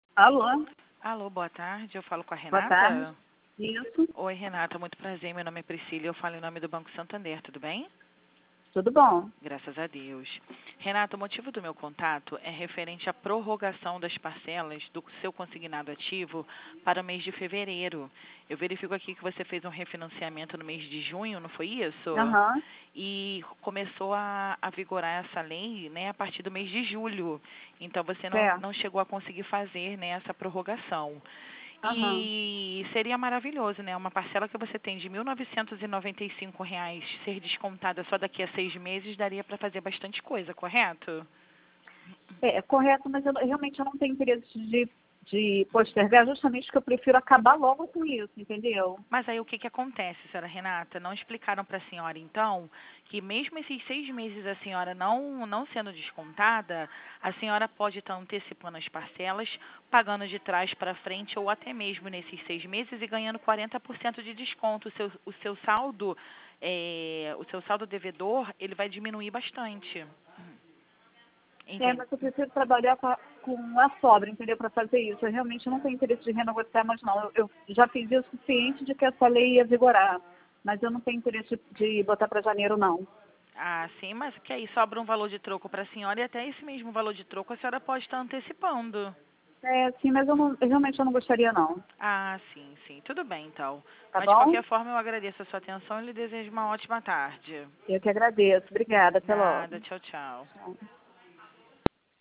Alô, Alô, boa tarde. Eu falo com a boa tarde. Renata? Isso, Oi, Renata, muito prazer. Meu nome é Priscila e eu falo em nome do Banco Santander, tudo bem? tudo bom? Graças a Deus. Renata, o motivo do meu contato é referente à prorrogação das parcelas do seu consignado ativo para o mês de fevereiro. Eu verifico aqui que você fez um refinanciamento no mês de junho, não foi isso? Aham, E começou a vigorar essa lei, né, a partir do mês de julho. Então você certo. não chegou a conseguir fazer, né, essa prorrogação. Aham. E seria maravilhoso, né? Uma parcela que você tem de R$ 1.995 ser descontada só daqui a 6 meses daria para fazer bastante coisa, correto? É correto, mas realmente eu não tenho interesse de postergar, justamente porque eu prefiro acabar logo com isso, entendeu? Mas aí o que acontece, senhora Renata? Não explicaram para a senhora, então, que mesmo esses 6 meses a senhora não sendo descontada, a senhora pode estar antecipando as parcelas, pagando de trás para frente ou até mesmo nesses 6 meses e ganhando 40% de desconto. O seu saldo, o seu saldo devedor, ele vai diminuir bastante. É, Entende? mas eu prefiro trabalhar com a sobra, entendeu? Para fazer isso. Eu realmente não tenho interesse de renegociar mais, não. Eu já fiz o suficiente de que essa lei ia vigorar, mas eu não tenho interesse de botar para janeiro, não. Ah, sim, mas que aí sobra um valor de troco para a senhora e até esse mesmo valor de troco a senhora pode estar antecipando. É, sim, mas realmente eu não gostaria, não. Ah, sim, sim. Tudo bem, então. Tá Mas de bom? qualquer forma, eu agradeço a sua atenção e lhe desejo uma ótima tarde. Eu que agradeço. Obrigada. Até logo. Nada, tchau, tchau. Tchau.